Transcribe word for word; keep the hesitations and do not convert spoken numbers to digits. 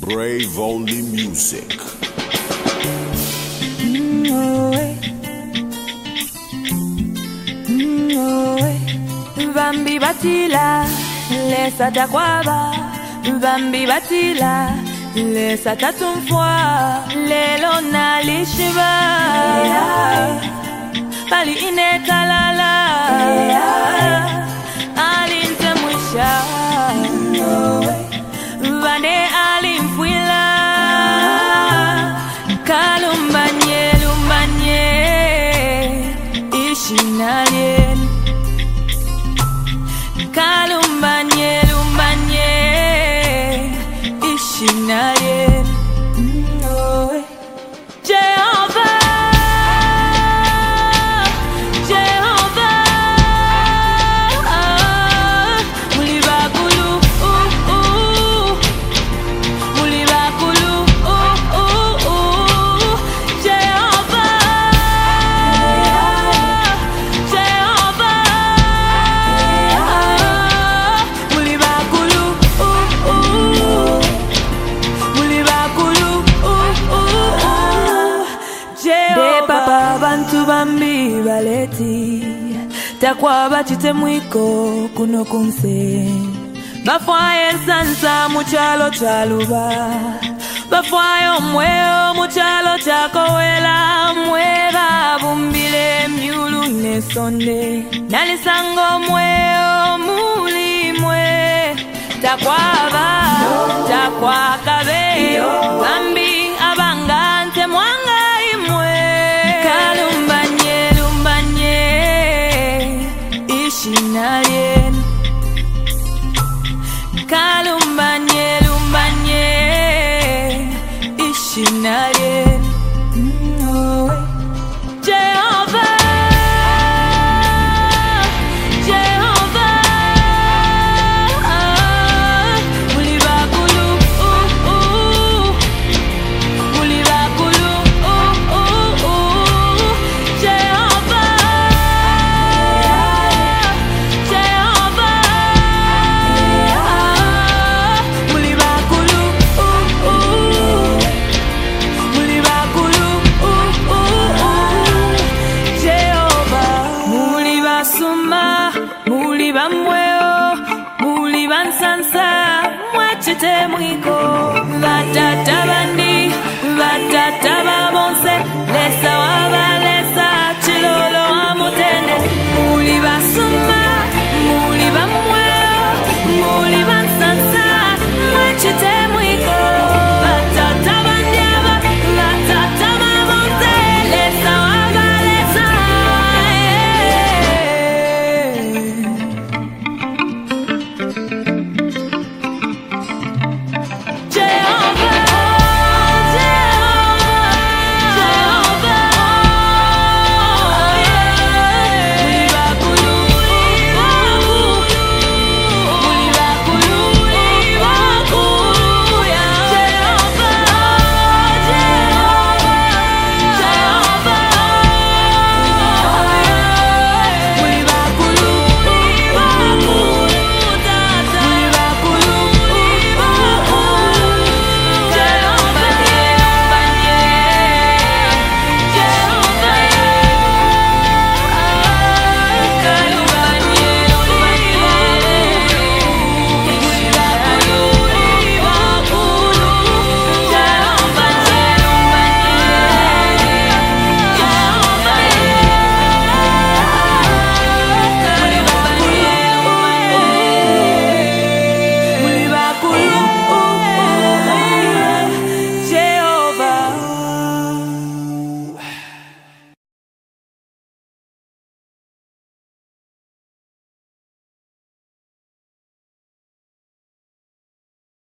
Brave Only Music. Mm, oh, eh. Mm, oh, eh. Bambi batila, lesa takwaba. Bambi batila, lesa tatumfwa. Lelo nalishiba, bali inekalala. Alinte mwisha, vane alimfwila. Kalumbanye, lumbanye, ishinalien. Kalumbanye, lumbanye, ishinalien. Mm, oh, eh. Jehovah, Jehovah, mulibakulu, uh, uh, mulibakulu, uh, uh, uh. Jehovah, Jehovah, mulibakulu, uh, uh, mulibakulu, uh, uh. Jehovah, de papa bantu bambi baleti takwa bachite mwiko kuno kunse bafwaye sansa muchalo chaluba bafwaye omweo muchalo chakowela mwera bumbile myulu nesonde nalisango mweo mulimwe takwaba takwakabe bambi abangante mwanga imwe kalumbanye lumbanye ishinalien kalumbanye lumbanye ishinalien. Mm, oh, eh. Jehovah, Jehovah, mulibakulu, uh, uh, mulibakulu, uh, uh, uh. Jehovah, Jehovah, mulibakulu, uh, uh, mulibakulu, uh, uh, uh. Jehovah, mulibasuma, mulibamweo, mulibansansa, mwachete mwiko, batata bandi.